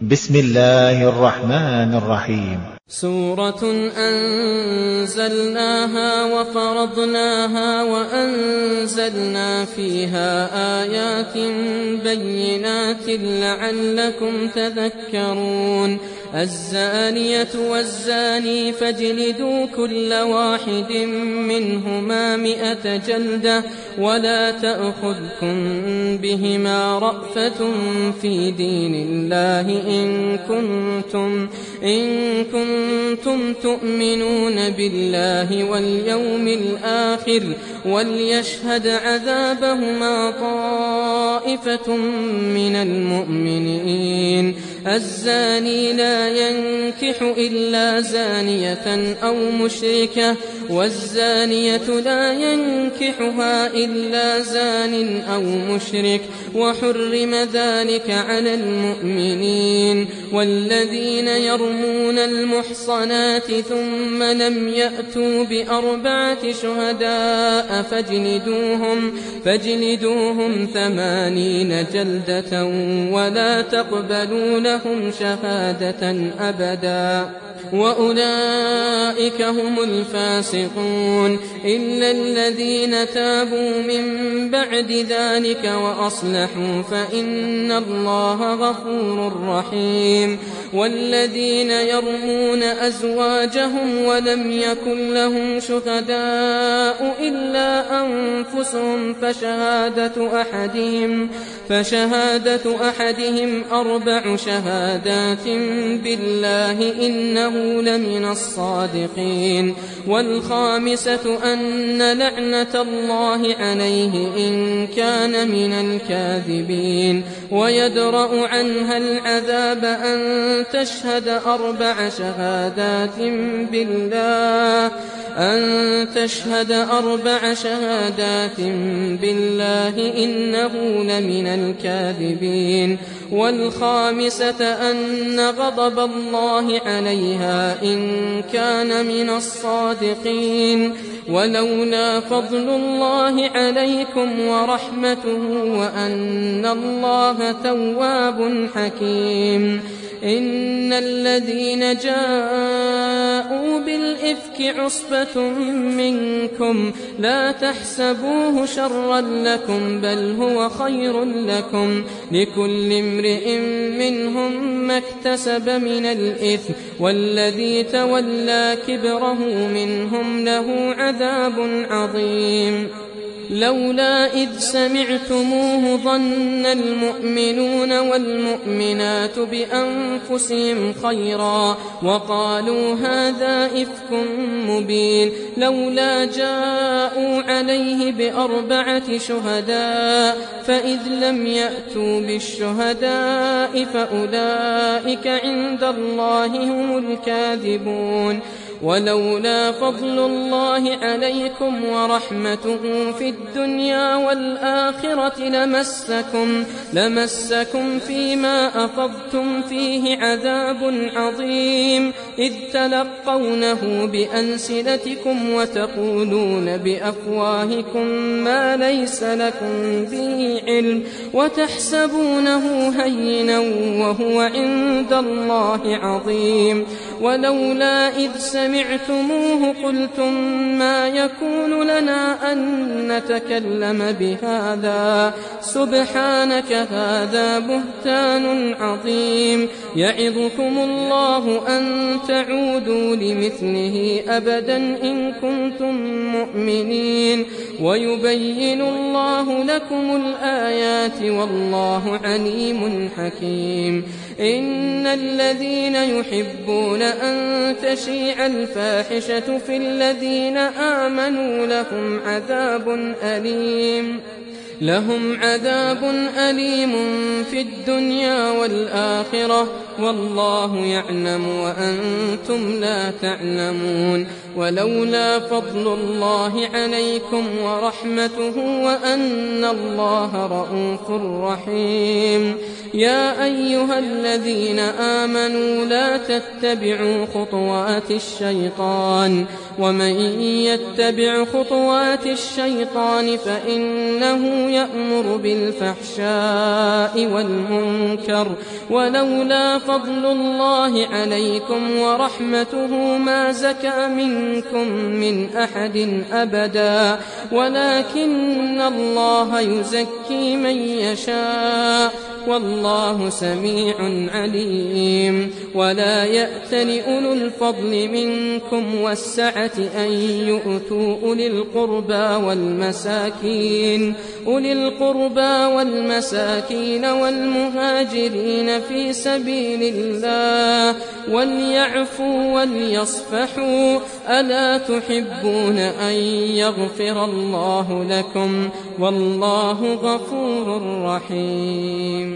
بسم الله الرحمن الرحيم. سورة أنزلناها وفرضناها وأنزلنا فيها آيات بينات لعلكم تذكرون. الزانية والزاني فاجلدوا كل واحد منهما 100 جلدة ولا تأخذكم بهما رأفة في دين الله إن كنتم تؤمنون بالله واليوم الآخر وليشهد عذابهما طائفة من المؤمنين. الزاني لا ينكح إلا زانية أو مشركة والزانية لا ينكحها إلا زان أو مشرك وحرم ذلك على المؤمنين. والذين يرمون المحصنات ثم لم يأتوا ب4 شهداء فاجلدوهم 80 جلدة ولا تقبلوا لهم شهادة أبدا وأولئك هم الفاسقون إلا الذين تابوا من بعد ذلك وأصلحوا فإن الله غفور رحيم. والذين يرمون أزواجهم ولم يكن لهم شهداء إلا أنفسهم فشهادة أحدهم 4 شهادات بالله إنه لمن الصادقين. والخامسة أن لعنة الله عليه إن كان من الكاذبين. ويدرأ عنها العذاب أن تشهد 4 شهادات بالله إنه لمن الكاذبين. والخامسة أن غضب الله عليها إن كان من الصادقين. ولولا فضل الله عليكم ورحمته وأن الله تواب حكيم. إن الذين جاءوا بالإفك عصبة منكم لا تحسبوه شرا لكم بل هو خير لكم لكل امرئ منهم ما اكتسب من الإثم والذي تولى كبره منهم له عذاب عظيم. لولا إذ سمعتموه ظن المؤمنون والمؤمنات بأنفسهم خيرا وقالوا هذا إفك مبين. لولا جاءوا عليه ب4 شهداء فإذ لم يأتوا بالشهداء فأولئك عند الله هم الكاذبون. ولولا فضل الله عليكم ورحمته في الدنيا والآخرة لمسكم فيما أفضتم فيه عذاب عظيم إذ تلقونه بألسنتكم وتقولون بأفواهكم ما ليس لكم به علم وتحسبونه هينا وهو عند الله عظيم. ولولا إذ سمعتموه قلتم ما يكون لنا أن نتكلم بهذا سبحانك هذا بهتان عظيم. يعظكم الله أن تعودوا لمثله أبدا إن كنتم مؤمنين ويبين الله لكم الآيات والله عليم حكيم. إن الذين يحبون أن تشيع الفاحشة في الذين آمنوا لهم عذاب أليم في الدنيا والآخرة والله يعلم وأنتم لا تعلمون. ولولا فضل الله عليكم ورحمته وأن الله رءوف رحيم. يا أيها الذين آمنوا لا تتبعوا خطوات الشيطان ومن يتبع خطوات الشيطان فإنه يأمر بالفحشاء والمنكر ولولا فضل الله عليكم ورحمته ما زكى منكم من أحد أبدا ولكن الله يزكي من يشاء والله سميع عليم. ولا يأتل أولو الفضل منكم والسعة أن يؤتوا أولي القربى والمساكين والمهاجرين في سبيل الله وليعفوا وليصفحوا ألا تحبون أن يغفر الله لكم والله غفور رحيم.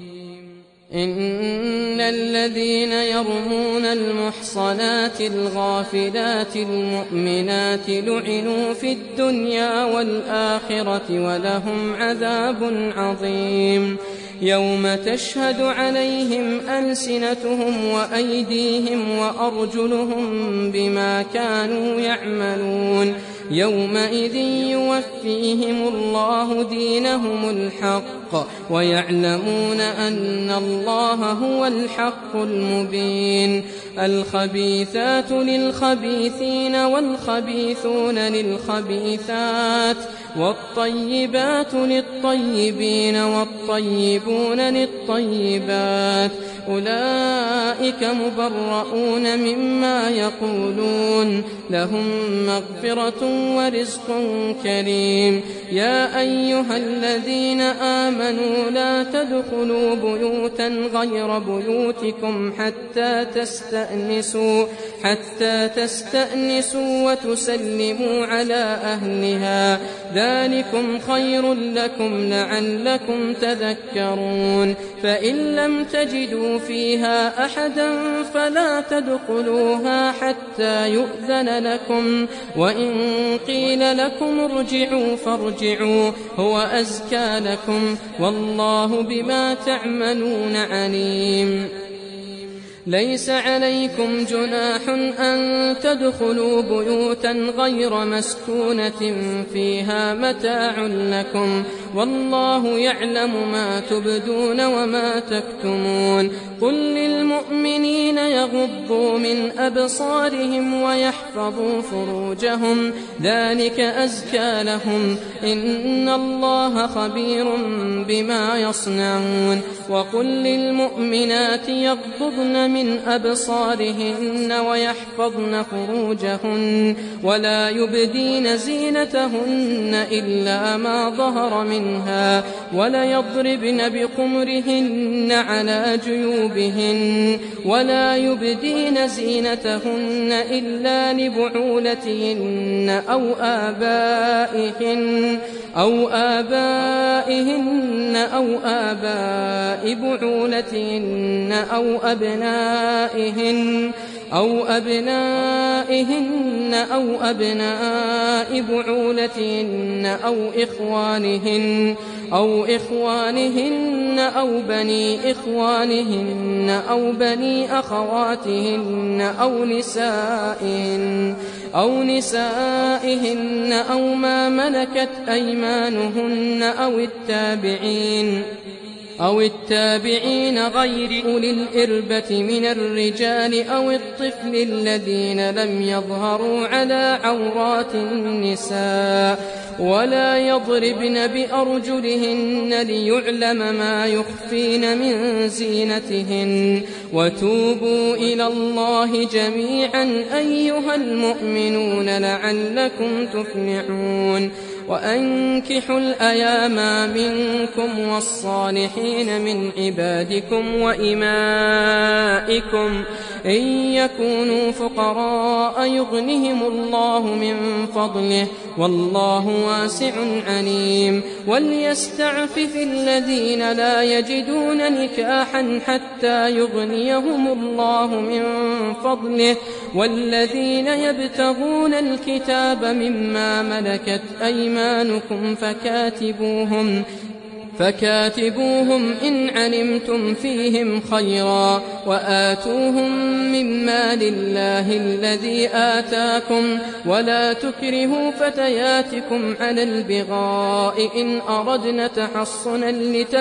إن الذين يرمون المحصنات الغافلات المؤمنات لعنوا في الدنيا والآخرة ولهم عذاب عظيم يوم تشهد عليهم ألسنتهم وأيديهم وأرجلهم بما كانوا يعملون يومئذ يوفيهم الله دينهم الحق ويعلمون أن الله هو الحق المبين. الخبيثات للخبيثين والخبيثون للخبيثات والطيبات للطيبين والطيبون للطيبات أولئك مبرؤون مما يقولون لهم مغفرة ورزق كريم. يا أيها الذين آمنوا لا تدخلوا بيوتا غير بيوتكم حتى تستأنسوا وتسلموا على أهلها ذلكم خير لكم لعلكم تذكرون. فإن لم تجدوا فيها أحدا فلا تدخلوها حتى يؤذن لكم وإن قيل لكم ارجعوا فارجعوا هو أزكى لكم والله بما تعملون عليم. ليس عليكم جناح أن تدخلوا بيوتا غير مسكونة فيها متاع لكم والله يعلم ما تبدون وما تكتمون. قل للمؤمنين يغضوا من أبصارهم ويحفظوا فروجهم ذلك أزكى لهم إن الله خبير بما يصنعون. وقل للمؤمنات يغضضن من أبصارهن ويحفظن فروجهن ولا يبدين زينتهن إلا ما ظهر منها وليضربن بخمرهن على جيوبهن ولا يبدين زينتهن إلا لبعولتهن أو آبائهن أو آباء بعولتهن أو أبنائهن أو أبناء بعولتهن أو إخوانهن أو بني إخوانهن أو بني أخواتهن أو نسائهن أو ما ملكت أيمانهن أو التابعين غير أولي الإربة من الرجال أو الطفل الذين لم يظهروا على عورات النساء ولا يضربن بأرجلهن ليعلم ما يخفين من زينتهن. وتوبوا إلى الله جميعا أيها المؤمنون لعلكم تفلحون. وأنكحوا الأيام منكم والصالحين من عبادكم وإمائكم إن يكونوا فقراء يغنهم الله من فضله والله واسع عليم. وليستعفف الذين لا يجدون نكاحا حتى يغنيهم الله من فضله والذين يبتغون الكتاب مما ملكت أيمانكم فكاتبوهم إن علمتم فيهم خيرا وآتوهم من مال الله الذي آتاكم ولا تكرهوا فتياتكم على البغاء إن أردنا تحصنا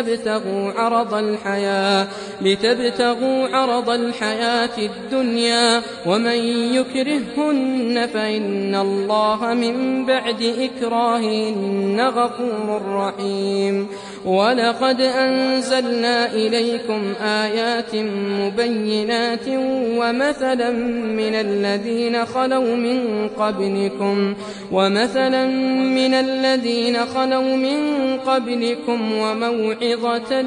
لتبتغوا عرض الحياة الدنيا ومن يكرههن فإن الله من بعد إكراههن غفور رحيم. ولقد أنزلنا إليكم آيات مبينات ومثلا من الذين خلوا من قبلكم وموعظة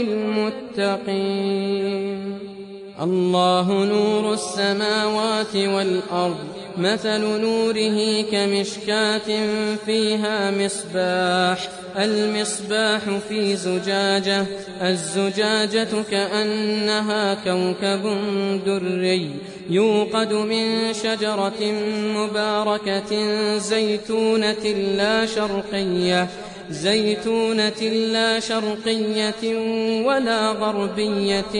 للمتقين. الله نور السماوات والأرض مثل نوره كمشكاة فيها المصباح في زجاجة الزجاجة كأنها كوكب دري يوقد من شجرة مباركة زيتونة لا شرقية ولا غربية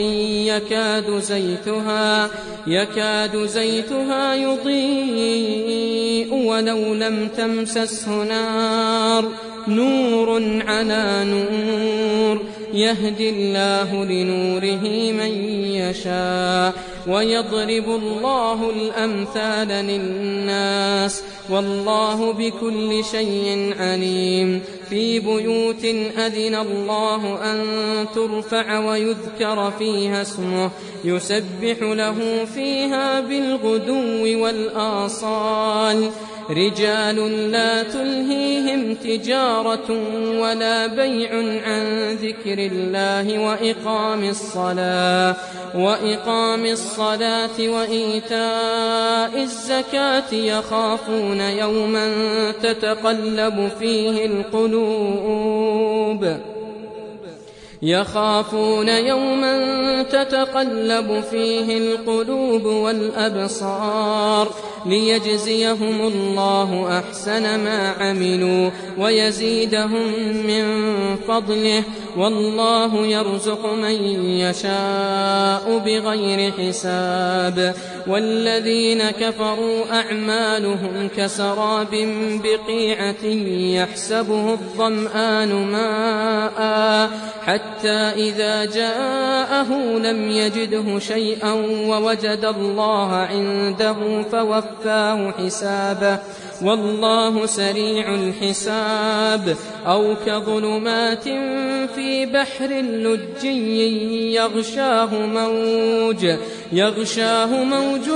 يكاد زيتها يضيء ولو لم تمسسه نار نور على نور يهدي الله لنوره من يشاء ويضرب الله الأمثال للناس والله بكل شيء عليم. في بيوت أذن الله أن ترفع ويذكر فيها اسمه يسبح له فيها بالغدو والآصال رجال لا تلهيهم تجارة ولا بيع عن ذكر الله وإقام الصلاة وإيتاء الزكاة يخافون يوما تتقلب فيه القلوب والأبصار ليجزيهم الله أحسن ما عملوا ويزيدهم من فضله والله يرزق من يشاء بغير حساب. والذين كفروا أعمالهم كسراب بقيعة يحسبه الظمآن ماء حتى إذا جاءه لم يجده شيئا ووجد الله عنده فوفاه حسابه والله سريع الحساب. أو كظلمات في بحر لجي يغشاه موج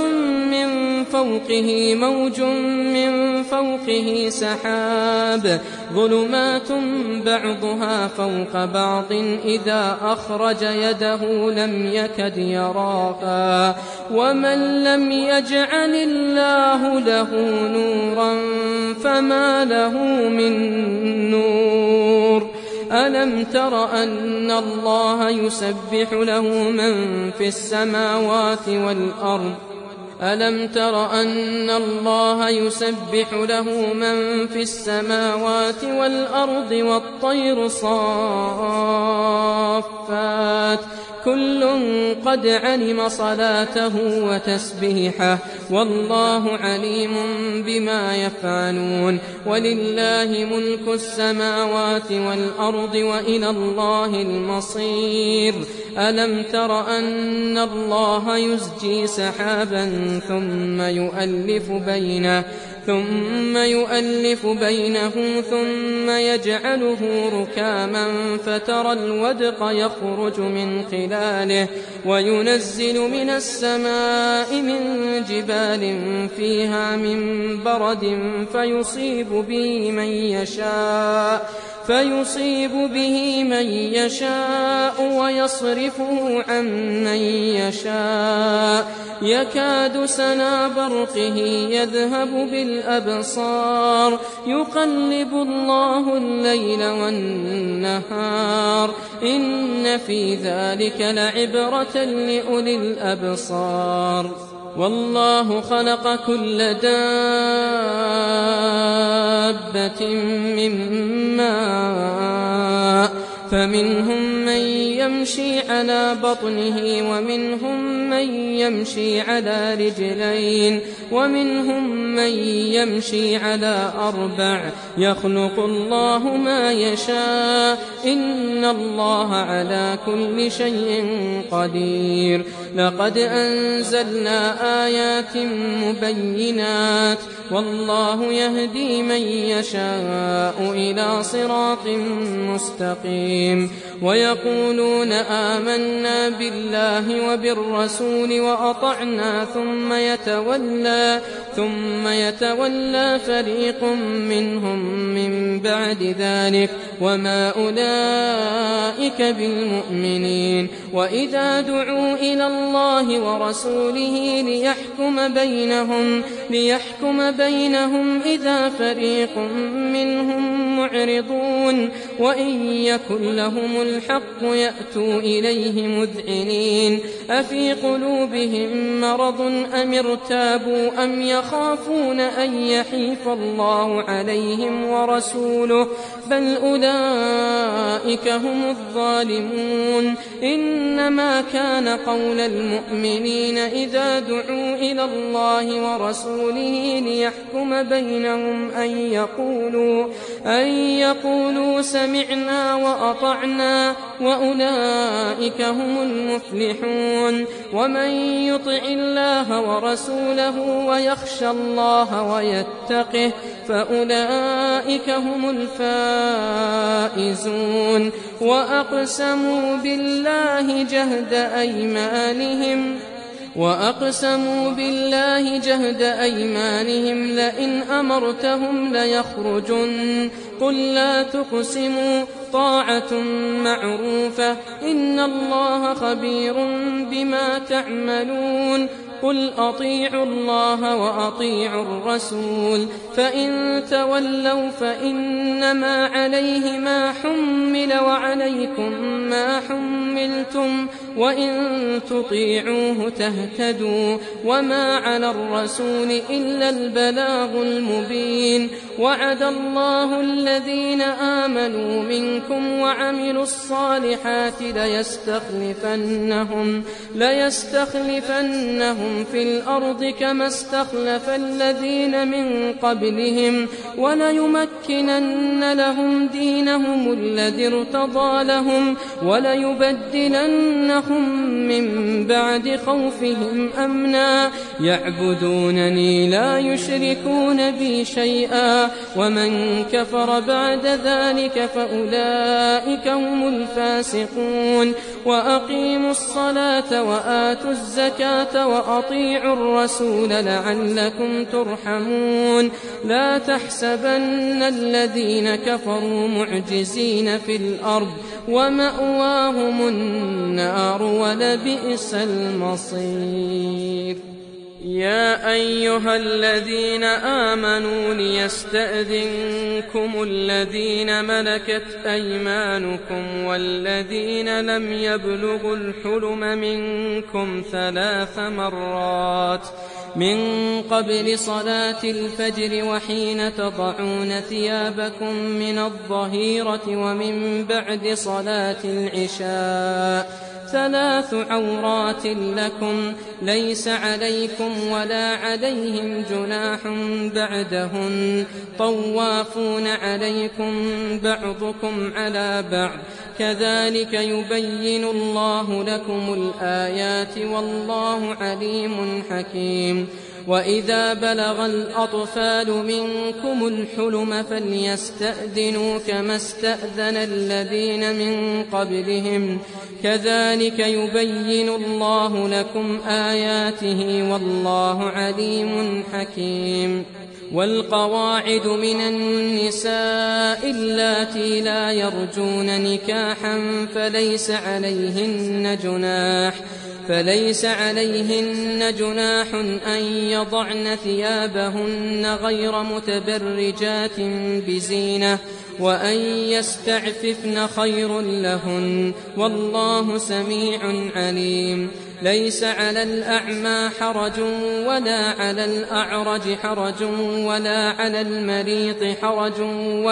من فوقه سحاب ظلمات بعضها فوق بعض إذا أخرج يده لم يكد يراها ومن لم يجعل الله له نورا فما له من نور. ألم تر أن الله يسبح له من في السماوات والأرض والطير صافات كل قد علم صلاته وتسبيحه والله عليم بما يفعلون. ولله ملك السماوات والأرض وإلى الله المصير. ألم تر أن الله يزجي سحابا ثم يؤلف بينه ثم يجعله ركاما فترى الودق يخرج من خلاله وينزل من السماء من جبال فيها من برد فيصيب به من يشاء ويصرفه عن من يشاء يكاد سنا برقه يذهب بالأبصار يقلب الله الليل والنهار إن في ذلك لعبرة لأولي الأبصار. والله خلق كل دابة من ماء فمنهم من يمشي على بطنه ومنهم من يمشي على رجلين ومنهم من يمشي على 4 يخلق الله ما يشاء إن الله على كل شيء قدير لقد أنزلنا آيات مبينات والله يهدي من يشاء إلى صراط مستقيم ويقولون آمنا بالله وبالرسول وأطعنا ثم يتولى فريق منهم من بعد ذلك وما أولئك بالمؤمنين وإذا دعوا إلى الله ورسوله ليحكم بينهم إذا فريق منهم معرضون وإن يكن لهم الحق يأتوا إليه مذعنين أفي قلوبهم مرض أم ارتابوا أم يخافون أن يحيف الله عليهم ورسوله بل أولئك هم الظالمون إنما كان قول المؤمنين إذا دعوا إلى الله ورسوله ليحكم بينهم أن يقولوا سمعنا وأطعنا وأولئك هم المفلحون ومن يطع الله ورسوله ويخشى الله ويتقه فأولئك هم الفائزون وأقسموا بالله جهد أيمانهم لئن أمرتهم ليخرجن قل لا تقسموا طاعة معروفة إن الله خبير بما تعملون قل أطيعوا الله وأطيعوا الرسول فإن تولوا فإنما عليه ما حمل وعليكم ما حملتم وإن تطيعوه تهتدوا وما على الرسول إلا البلاغ المبين وعد الله الذين آمنوا منكم وعملوا الصالحات ليستخلفنهم في الأرض كما استخلف الذين من قبلهم وليمكنن لهم دينهم الذي ارتضى لهم وليبدلنهم من بعد خوفهم أمنا يعبدونني لا يشركون بي شيئا ومن كفر بعد ذلك فأولئك هم الفاسقون وأقيموا الصلاة وآتوا الزكاة وأطيعوا الرسول لعلكم ترحمون لا تحسبن الذين كفروا معجزين في الأرض ومأواهم النار ولبئس المصير يا أيها الذين آمنوا ليستأذنكم الذين ملكت أيمانكم والذين لم يبلغوا الحلم منكم 3 مرات من قبل صلاة الفجر وحين تضعون ثيابكم من الظهيرة ومن بعد صلاة العشاء 3 عورات لكم ليس عليكم ولا عليهم جناح بعدهن طوافون عليكم بعضكم على بعض كذلك يبين الله لكم الآيات والله عليم حكيم وإذا بلغ الأطفال منكم الحلم فليستأذنوا كما استأذن الذين من قبلهم كذلك يبين الله لكم آياته والله عليم حكيم والقواعد من النساء اللاتي لا يرجون نكاحا فليس عليهن جناح أن يضعن ثيابهن غير متبرجات بزينة وأن يستعففن خير لهن والله سميع عليم ليس على الأعمى حرج ولا على الأعرج حرج ولا على المريض حرج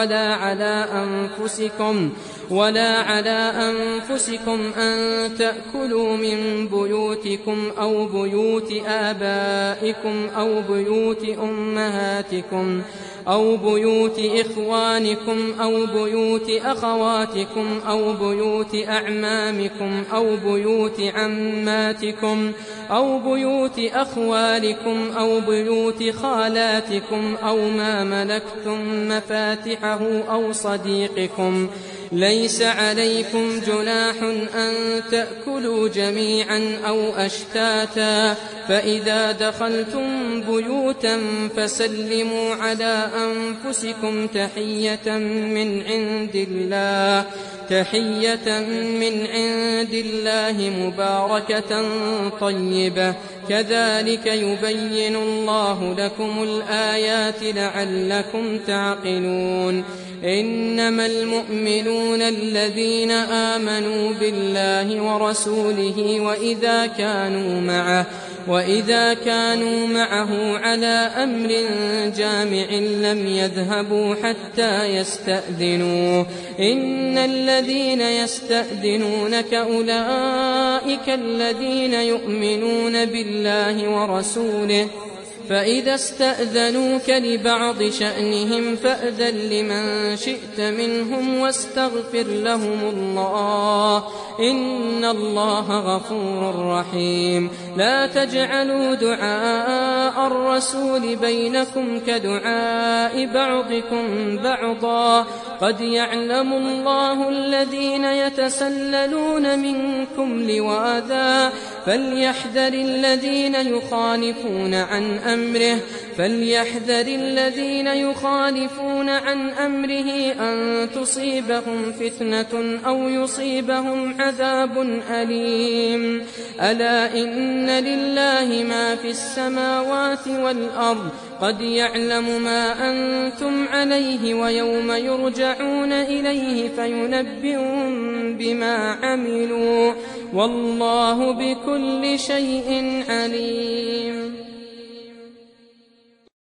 ولا على أنفسكم أن تأكلوا من بيوتكم أو بيوت آبائكم أو بيوت أمهاتكم أو بيوت إخوانكم أو بيوت أخواتكم أو بيوت أعمامكم أو بيوت عماتكم أو بيوت أخوالكم أو بيوت خالاتكم أو ما ملكتم مفاتحه أو صديقكم. ليس عليكم جناح أن تأكلوا جميعا أو أشتاتا، فإذا دخلتم بيوتا فسلموا على أنفسكم تحية من عند الله مباركة طيبة، كذلك يبين الله لكم الآيات لعلكم تعقلون. إنما المؤمنون الذين آمنوا بالله ورسوله وإذا كانوا معه على أمر جامع لم يذهبوا حتى يستأذنوه. إن الذين يستأذنونك أولئك الذين يؤمنون بالله ورسوله، فإذا استأذنوك لبعض شأنهم فأذن لمن شئت منهم واستغفر لهم الله، إن الله غفور رحيم. لا تجعلوا دعاء الرسول بينكم كدعاء بعضكم بعضا، قد يعلم الله الذين يتسللون منكم لواذا، فليحذر الذين يخالفون عن أمره أن تصيبهم فتنة أو يصيبهم عذاب أليم. ألا إن لله ما في السماوات والأرض، قد يعلم ما أنتم عليه ويوم يرجعون إليه فينبئهم بما عملوا، والله بكل شيء عليم.